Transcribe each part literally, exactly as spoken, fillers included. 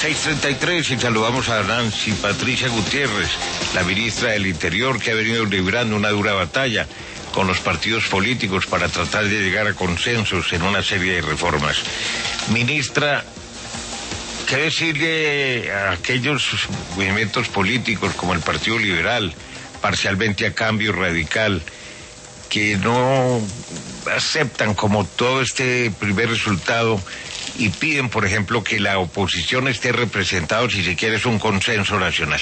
seis treinta y tres y saludamos a Nancy Patricia Gutiérrez, la ministra del Interior, que ha venido librando una dura batalla con los partidos políticos para tratar de llegar a consensos en una serie de reformas. Ministra, ¿qué decirle a aquellos movimientos políticos como el Partido Liberal, parcialmente a Cambio Radical, que no aceptan como todo este primer resultado y piden, por ejemplo, que la oposición esté representada, si se quiere, es un consenso nacional?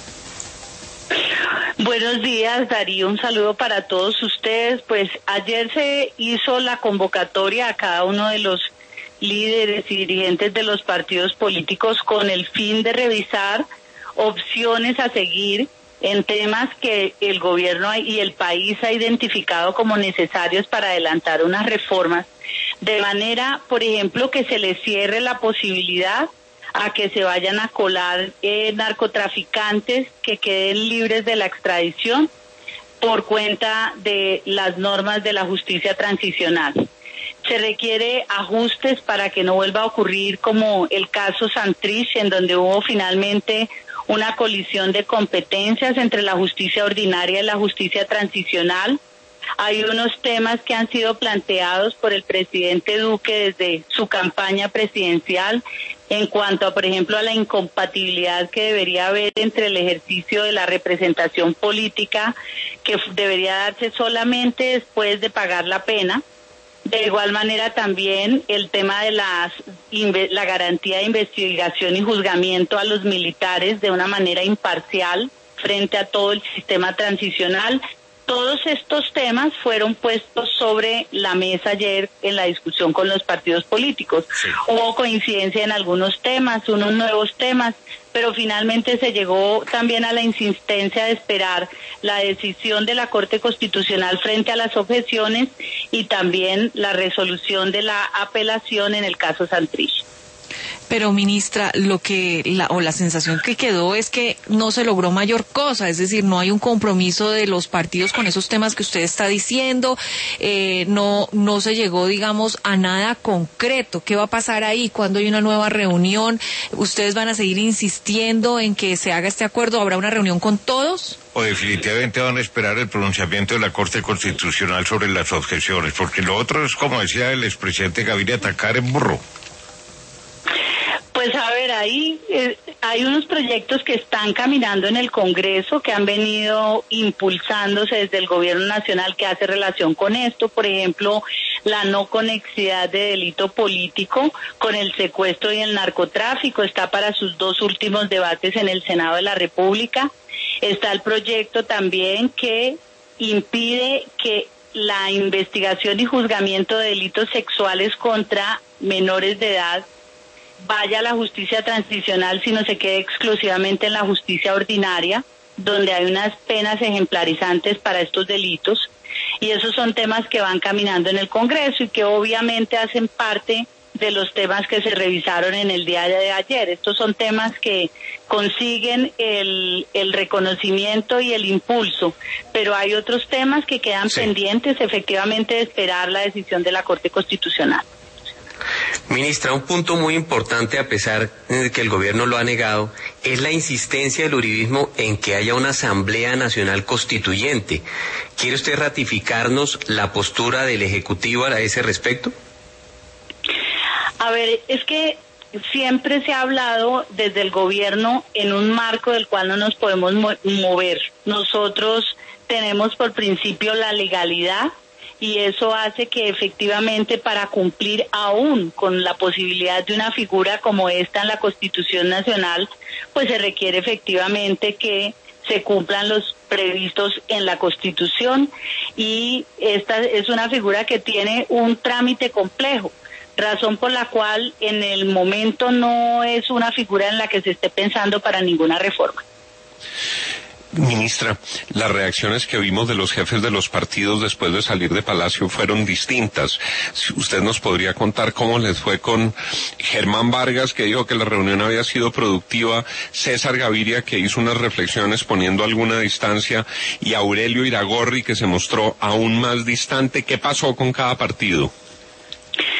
Buenos días, Darío, un saludo para todos ustedes. Pues ayer se hizo la convocatoria a cada uno de los líderes y dirigentes de los partidos políticos con el fin de revisar opciones a seguir en temas que el gobierno y el país ha identificado como necesarios para adelantar unas reformas, de manera, por ejemplo, que se le cierre la posibilidad a que se vayan a colar eh, narcotraficantes que queden libres de la extradición por cuenta de las normas de la justicia transicional. Se requiere ajustes para que no vuelva a ocurrir como el caso Santrich, en donde hubo finalmente una colisión de competencias entre la justicia ordinaria y la justicia transicional. Hay unos temas que han sido planteados por el presidente Duque desde su campaña presidencial en cuanto a, por ejemplo, a la incompatibilidad que debería haber entre el ejercicio de la representación política, que debería darse solamente después de pagar la pena. De igual manera también el tema de las, la garantía de investigación y juzgamiento a los militares de una manera imparcial frente a todo el sistema transicional. Todos estos temas fueron puestos sobre la mesa ayer en la discusión con los partidos políticos. Sí. Hubo coincidencia en algunos temas, unos nuevos temas, pero finalmente se llegó también a la insistencia de esperar la decisión de la Corte Constitucional frente a las objeciones y también la resolución de la apelación en el caso Santrich. Pero, ministra, lo que la, o la sensación que quedó es que no se logró mayor cosa, es decir, no hay un compromiso de los partidos con esos temas que usted está diciendo, eh, no no se llegó, digamos, a nada concreto. ¿Qué va a pasar ahí? ¿Cuándo hay una nueva reunión? ¿Ustedes van a seguir insistiendo en que se haga este acuerdo? ¿Habrá una reunión con todos? ¿O definitivamente van a esperar el pronunciamiento de la Corte Constitucional sobre las objeciones? Porque lo otro es, como decía el expresidente Gaviria, atacar en burro. Pues a ver, ahí eh, hay unos proyectos que están caminando en el Congreso, que han venido impulsándose desde el Gobierno Nacional, que hace relación con esto. Por ejemplo, la no conexidad de delito político con el secuestro y el narcotráfico está para sus dos últimos debates en el Senado de la República. Está el proyecto también que impide que la investigación y juzgamiento de delitos sexuales contra menores de edad vaya a la justicia transicional, sino se quede exclusivamente en la justicia ordinaria, donde hay unas penas ejemplarizantes para estos delitos. Y esos son temas que van caminando en el Congreso y que obviamente hacen parte de los temas que se revisaron en el día de ayer. Estos son temas que consiguen el, el reconocimiento y el impulso, pero hay otros temas que quedan sí. pendientes efectivamente de esperar la decisión de la Corte Constitucional. Ministra, un punto muy importante, a pesar de que el gobierno lo ha negado, es la insistencia del uribismo en que haya una Asamblea Nacional Constituyente. ¿Quiere usted ratificarnos la postura del Ejecutivo a ese respecto? A ver, es que siempre se ha hablado desde el gobierno en un marco del cual no nos podemos mover. Nosotros tenemos por principio la legalidad, y eso hace que efectivamente para cumplir aún con la posibilidad de una figura como esta en la Constitución Nacional, pues se requiere efectivamente que se cumplan los previstos en la Constitución, y esta es una figura que tiene un trámite complejo, razón por la cual en el momento no es una figura en la que se esté pensando para ninguna reforma. Ministra, las reacciones que vimos de los jefes de los partidos después de salir de Palacio fueron distintas. ¿Usted nos podría contar cómo les fue con Germán Vargas, que dijo que la reunión había sido productiva, César Gaviria, que hizo unas reflexiones poniendo alguna distancia, y Aurelio Iragorri, que se mostró aún más distante? ¿Qué pasó con cada partido? Pues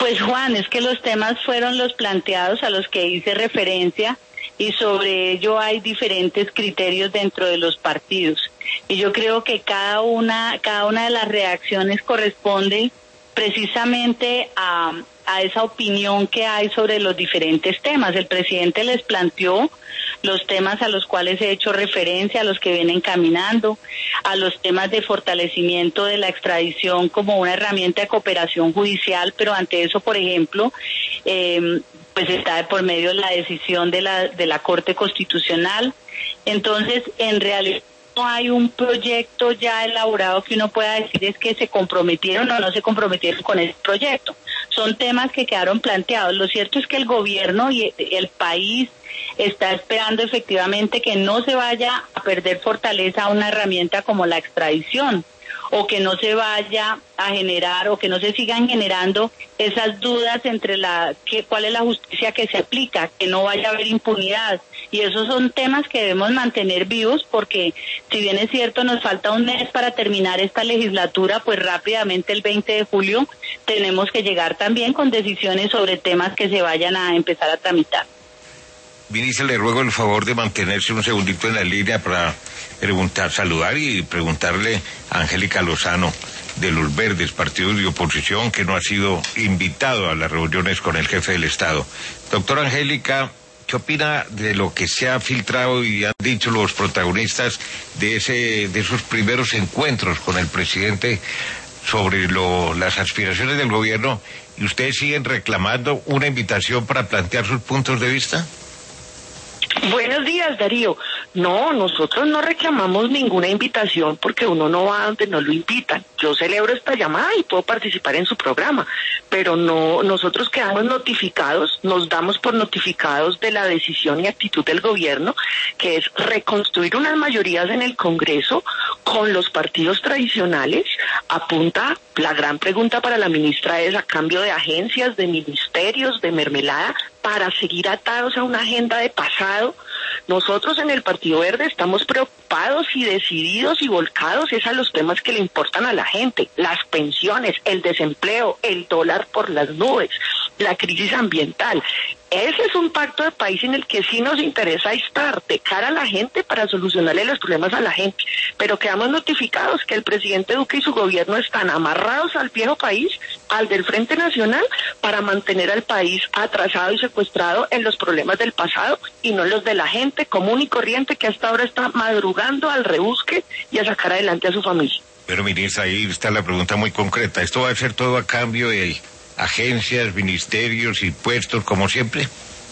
Pues Juan, es que los temas fueron los planteados a los que hice referencia y sobre ello hay diferentes criterios dentro de los partidos. Y yo creo que cada una, cada una de las reacciones corresponde precisamente a, a esa opinión que hay sobre los diferentes temas. El presidente les planteó los temas a los cuales he hecho referencia, a los que vienen caminando, a los temas de fortalecimiento de la extradición como una herramienta de cooperación judicial, pero ante eso, por ejemplo, eh, pues está de por medio la decisión de la, de la Corte Constitucional. Entonces, en realidad, no hay un proyecto ya elaborado que uno pueda decir es que se comprometieron o no se comprometieron con ese proyecto. Son temas que quedaron planteados. Lo cierto es que el gobierno y el país está esperando efectivamente que no se vaya a perder fortaleza a una herramienta como la extradición, o que no se vaya a generar o que no se sigan generando esas dudas entre la que, cuál es la justicia que se aplica, que no vaya a haber impunidad. Y esos son temas que debemos mantener vivos, porque si bien es cierto nos falta un mes para terminar esta legislatura, pues rápidamente el veinte de julio tenemos que llegar también con decisiones sobre temas que se vayan a empezar a tramitar. Ministra, le ruego el favor de mantenerse un segundito en la línea para preguntar, saludar y preguntarle a Angélica Lozano de Los Verdes, partido de oposición que no ha sido invitado a las reuniones con el jefe del Estado. Doctora Angélica, ¿qué opina de lo que se ha filtrado y han dicho los protagonistas de ese, de esos primeros encuentros con el presidente sobre lo, las aspiraciones del gobierno, y ustedes siguen reclamando una invitación para plantear sus puntos de vista? Buenos días, Darío. No, nosotros no reclamamos ninguna invitación porque uno no va donde no lo invitan. Yo celebro esta llamada y puedo participar en su programa, pero no, nosotros quedamos notificados, nos damos por notificados de la decisión y actitud del gobierno, que es reconstruir unas mayorías en el Congreso con los partidos tradicionales. Apunta, la gran pregunta para la ministra es, a cambio de agencias, de ministerios, de mermelada, para seguir atados a una agenda de pasado. Nosotros en el Partido Verde estamos preocupados y decididos y volcados es a los temas que le importan a la gente: las pensiones, el desempleo, el dólar por las nubes, la crisis ambiental. Ese es un pacto de país en el que sí nos interesa estar de cara a la gente para solucionarle los problemas a la gente, pero quedamos notificados que el presidente Duque y su gobierno están amarrados al viejo país, al del Frente Nacional, para mantener al país atrasado y secuestrado en los problemas del pasado y no en los de la gente común y corriente que hasta ahora está madrugando al rebusque y a sacar adelante a su familia. Pero, ministra, ahí está la pregunta muy concreta. ¿Esto va a ser todo a cambio de agencias, ministerios y puestos, como siempre?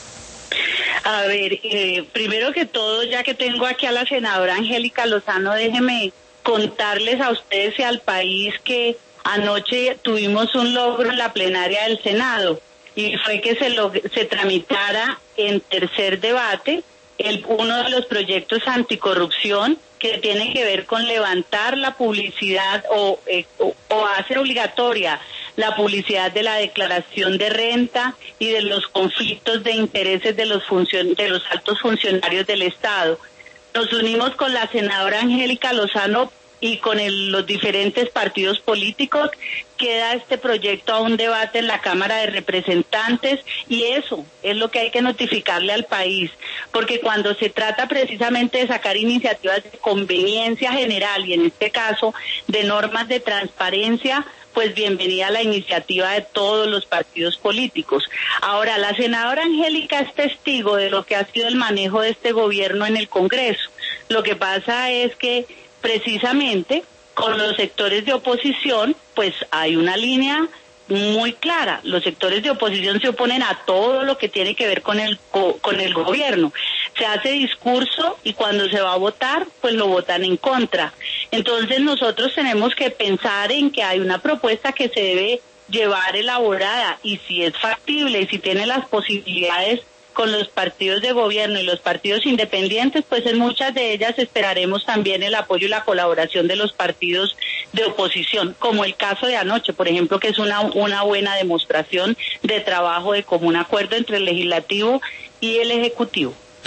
A ver, eh, primero que todo, ya que tengo aquí a la senadora Angélica Lozano, déjeme contarles a ustedes y al país que anoche tuvimos un logro en la plenaria del Senado, y fue que se, log- se tramitara en tercer debate el, uno de los proyectos anticorrupción que tiene que ver con levantar la publicidad o, eh, o, o hacer obligatoria la publicidad de la declaración de renta y de los conflictos de intereses de los funcion- de los altos funcionarios del Estado. Nos unimos con la senadora Angélica Lozano y con el, los diferentes partidos políticos. Queda este proyecto a un debate en la Cámara de Representantes, y eso es lo que hay que notificarle al país, porque cuando se trata precisamente de sacar iniciativas de conveniencia general y en este caso de normas de transparencia, pues bienvenida a la iniciativa de todos los partidos políticos. Ahora, la senadora Angélica es testigo de lo que ha sido el manejo de este gobierno en el Congreso. Lo que pasa es que precisamente con los sectores de oposición, pues hay una línea muy clara. Los sectores de oposición se oponen a todo lo que tiene que ver con el con el gobierno. Se hace discurso y cuando se va a votar, pues lo votan en contra. Entonces nosotros tenemos que pensar en que hay una propuesta que se debe llevar elaborada, y si es factible y si tiene las posibilidades con los partidos de gobierno y los partidos independientes, pues en muchas de ellas esperaremos también el apoyo y la colaboración de los partidos de oposición, como el caso de anoche, por ejemplo, que es una, una buena demostración de trabajo de común acuerdo entre el legislativo y el ejecutivo.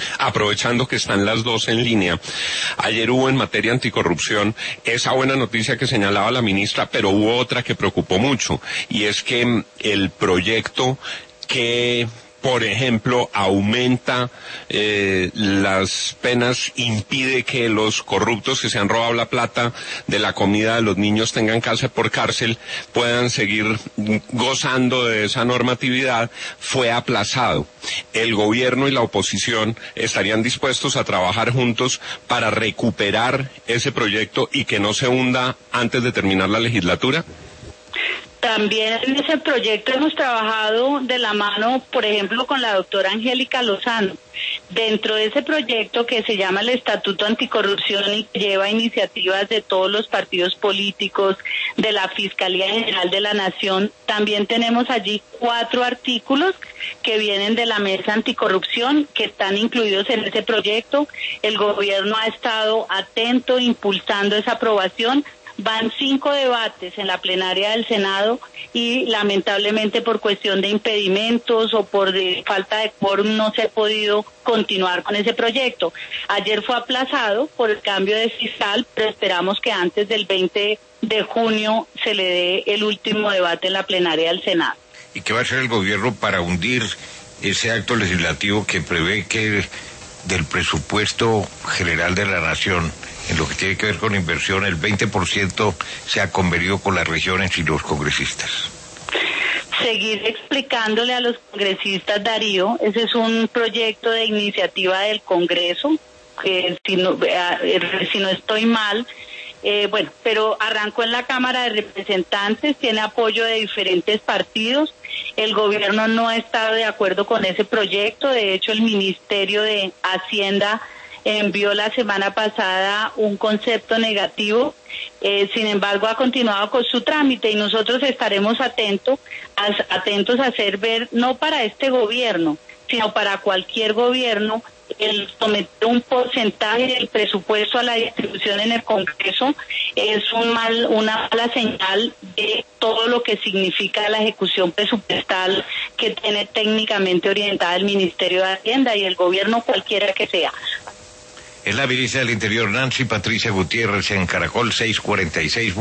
Aprovechando que están las dos en línea, ayer hubo en materia anticorrupción esa buena noticia que señalaba la ministra, pero hubo otra que preocupó mucho, y es que el proyecto que, por ejemplo, aumenta eh, las penas, impide que los corruptos que se han robado la plata de la comida de los niños tengan cárcel por cárcel, puedan seguir gozando de esa normatividad, fue aplazado. El gobierno y la oposición estarían dispuestos a trabajar juntos para recuperar ese proyecto y que no se hunda antes de terminar la legislatura. También en ese proyecto hemos trabajado de la mano, por ejemplo, con la doctora Angélica Lozano. Dentro de ese proyecto que se llama el Estatuto Anticorrupción y que lleva iniciativas de todos los partidos políticos, de la Fiscalía General de la Nación, también tenemos allí cuatro artículos que vienen de la Mesa Anticorrupción, que están incluidos en ese proyecto. El gobierno ha estado atento, impulsando esa aprobación. Van cinco debates en la plenaria del Senado y lamentablemente por cuestión de impedimentos o por de falta de quórum no se ha podido continuar con ese proyecto. Ayer fue aplazado por el cambio de fiscal, pero esperamos que antes del veinte de junio se le dé el último debate en la plenaria del Senado. ¿Y qué va a hacer el gobierno para hundir ese acto legislativo que prevé que del presupuesto general de la nación, en lo que tiene que ver con inversión, el veinte por ciento se ha convenido con las regiones y los congresistas? Seguir explicándole a los congresistas, Darío, ese es un proyecto de iniciativa del Congreso, que si no, si no estoy mal, eh, bueno, pero arrancó en la Cámara de Representantes, tiene apoyo de diferentes partidos. El gobierno no ha estado de acuerdo con ese proyecto. De hecho, el Ministerio de Hacienda envió la semana pasada un concepto negativo, eh, sin embargo ha continuado con su trámite y nosotros estaremos atentos, a, atentos a hacer ver, no para este gobierno, sino para cualquier gobierno, el someter un porcentaje del presupuesto a la distribución en el Congreso es un mal, una mala señal de todo lo que significa la ejecución presupuestal que tiene técnicamente orientada el Ministerio de Hacienda y el gobierno cualquiera que sea. Es la ministra del Interior, Nancy Patricia Gutiérrez, en Caracol seiscientos cuarenta y seis.